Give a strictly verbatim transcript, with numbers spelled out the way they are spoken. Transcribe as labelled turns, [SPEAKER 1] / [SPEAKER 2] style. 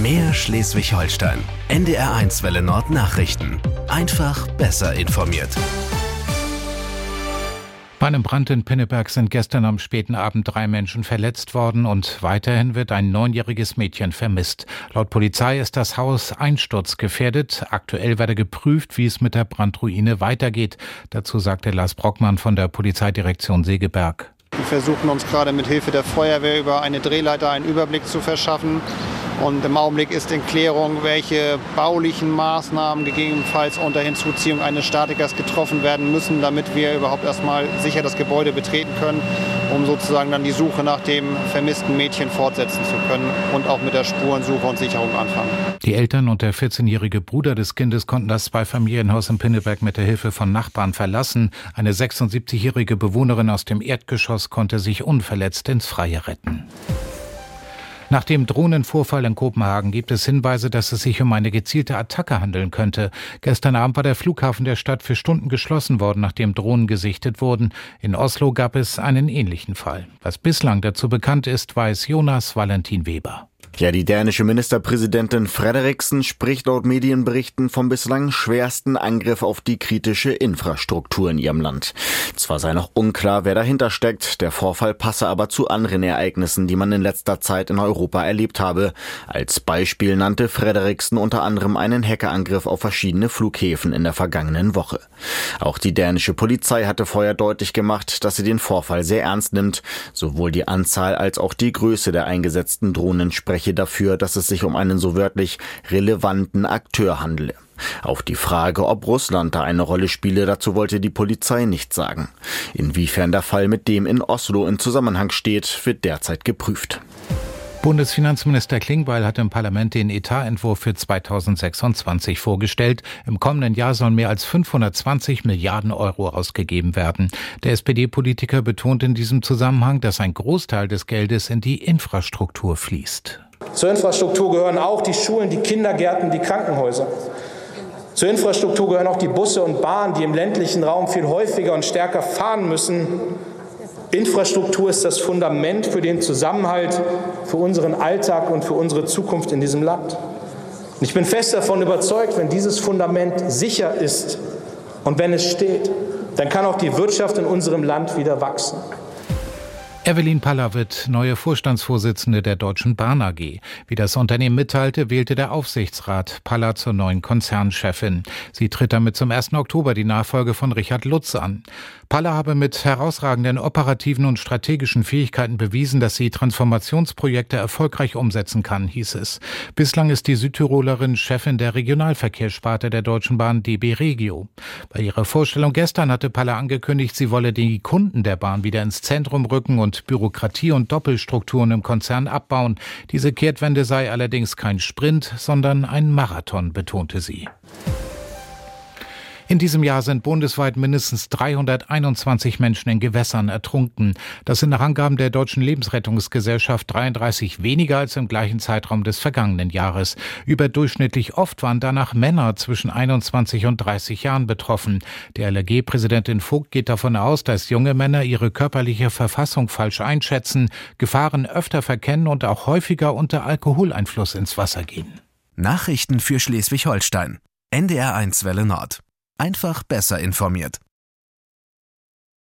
[SPEAKER 1] Mehr Schleswig-Holstein. N D R eins Welle Nord Nachrichten. Einfach besser informiert.
[SPEAKER 2] Bei einem Brand in Pinneberg sind gestern am späten Abend drei Menschen verletzt worden und weiterhin wird ein neunjähriges Mädchen vermisst. Laut Polizei ist das Haus einsturzgefährdet. Aktuell werde geprüft, wie es mit der Brandruine weitergeht. Dazu sagte Lars Brockmann von der Polizeidirektion Segeberg.
[SPEAKER 3] Wir versuchen uns gerade mit Hilfe der Feuerwehr über eine Drehleiter einen Überblick zu verschaffen. Und im Augenblick ist in Klärung, welche baulichen Maßnahmen gegebenenfalls unter Hinzuziehung eines Statikers getroffen werden müssen, damit wir überhaupt erstmal sicher das Gebäude betreten können, um sozusagen dann die Suche nach dem vermissten Mädchen fortsetzen zu können und auch mit der Spurensuche und Sicherung anfangen.
[SPEAKER 2] Die Eltern und der vierzehnjährige Bruder des Kindes konnten das Zweifamilienhaus in Pinneberg mit der Hilfe von Nachbarn verlassen. Eine sechsundsiebzigjährige Bewohnerin aus dem Erdgeschoss konnte sich unverletzt ins Freie retten. Nach dem Drohnenvorfall in Kopenhagen gibt es Hinweise, dass es sich um eine gezielte Attacke handeln könnte. Gestern Abend war der Flughafen der Stadt für Stunden geschlossen worden, nachdem Drohnen gesichtet wurden. In Oslo gab es einen ähnlichen Fall. Was bislang dazu bekannt ist, weiß Jonas Valentin Weber.
[SPEAKER 4] Ja, die dänische Ministerpräsidentin Frederiksen spricht laut Medienberichten vom bislang schwersten Angriff auf die kritische Infrastruktur in ihrem Land. Zwar sei noch unklar, wer dahinter steckt, der Vorfall passe aber zu anderen Ereignissen, die man in letzter Zeit in Europa erlebt habe. Als Beispiel nannte Frederiksen unter anderem einen Hackerangriff auf verschiedene Flughäfen in der vergangenen Woche. Auch die dänische Polizei hatte vorher deutlich gemacht, dass sie den Vorfall sehr ernst nimmt. Sowohl die Anzahl als auch die Größe der eingesetzten Drohnen spreche dafür, dass es sich um einen so wörtlich relevanten Akteur handele. Auf die Frage, ob Russland da eine Rolle spiele, dazu wollte die Polizei nichts sagen. Inwiefern der Fall mit dem in Oslo in Zusammenhang steht, wird derzeit geprüft.
[SPEAKER 2] Bundesfinanzminister Klingbeil hat im Parlament den Etatentwurf für zweitausendsechsundzwanzig vorgestellt. Im kommenden Jahr sollen mehr als fünfhundertzwanzig Milliarden Euro ausgegeben werden. Der S P D-Politiker betont in diesem Zusammenhang, dass ein Großteil des Geldes in die Infrastruktur fließt.
[SPEAKER 5] Zur Infrastruktur gehören auch die Schulen, die Kindergärten, die Krankenhäuser. Zur Infrastruktur gehören auch die Busse und Bahnen, die im ländlichen Raum viel häufiger und stärker fahren müssen. Infrastruktur ist das Fundament für den Zusammenhalt, für unseren Alltag und für unsere Zukunft in diesem Land. Und ich bin fest davon überzeugt, wenn dieses Fundament sicher ist und wenn es steht, dann kann auch die Wirtschaft in unserem Land wieder wachsen.
[SPEAKER 2] Evelyn Paller wird neue Vorstandsvorsitzende der Deutschen Bahn A G. Wie das Unternehmen mitteilte, wählte der Aufsichtsrat Paller zur neuen Konzernchefin. Sie tritt damit zum ersten Oktober die Nachfolge von Richard Lutz an. Paller habe mit herausragenden operativen und strategischen Fähigkeiten bewiesen, dass sie Transformationsprojekte erfolgreich umsetzen kann, hieß es. Bislang ist die Südtirolerin Chefin der Regionalverkehrssparte der Deutschen Bahn D B Regio. Bei ihrer Vorstellung gestern hatte Paller angekündigt, sie wolle die Kunden der Bahn wieder ins Zentrum rücken und Bürokratie und Doppelstrukturen im Konzern abbauen. Diese Kehrtwende sei allerdings kein Sprint, sondern ein Marathon, betonte sie. In diesem Jahr sind bundesweit mindestens dreihunderteinundzwanzig Menschen in Gewässern ertrunken. Das sind nach Angaben der Deutschen Lebensrettungsgesellschaft dreiunddreißig weniger als im gleichen Zeitraum des vergangenen Jahres. Überdurchschnittlich oft waren danach Männer zwischen einundzwanzig und dreißig Jahren betroffen. Der L R G-Präsidentin Vogt geht davon aus, dass junge Männer ihre körperliche Verfassung falsch einschätzen, Gefahren öfter verkennen und auch häufiger unter Alkoholeinfluss ins Wasser gehen.
[SPEAKER 1] Nachrichten für Schleswig-Holstein. N D R eins Welle Nord. Einfach besser informiert.